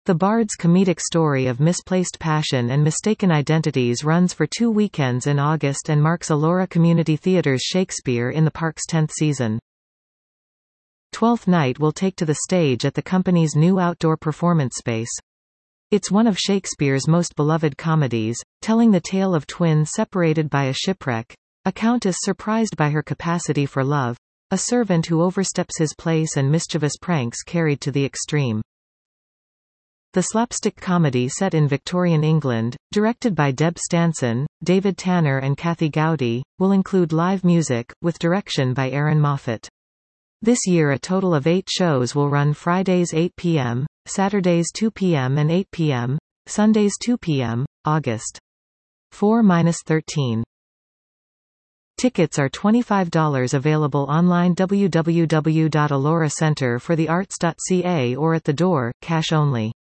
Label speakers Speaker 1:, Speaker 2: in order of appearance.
Speaker 1: The Bard's comedic story of misplaced passion and mistaken identities runs for 2 weekends in August and marks Elora Community Theatre's Shakespeare in the Park's 10th season. Twelfth Night will take to the stage at the company's new outdoor performance space. It's one of Shakespeare's most beloved comedies, telling the tale of twins separated by a shipwreck, a countess surprised by her capacity for love, a servant who oversteps his place, and mischievous pranks carried to the extreme. The slapstick comedy set in Victorian England, directed by Deb Stanson, David Tanner and Kathy Gowdy, will include live music, with direction by Aaron Moffat. This year a total of 8 shows will run: Fridays 8 p.m., Saturdays 2 p.m. and 8 p.m., Sundays 2 p.m., August 4-13. Tickets are $25, available online www.eloracenterforthearts.ca or at the door, cash only.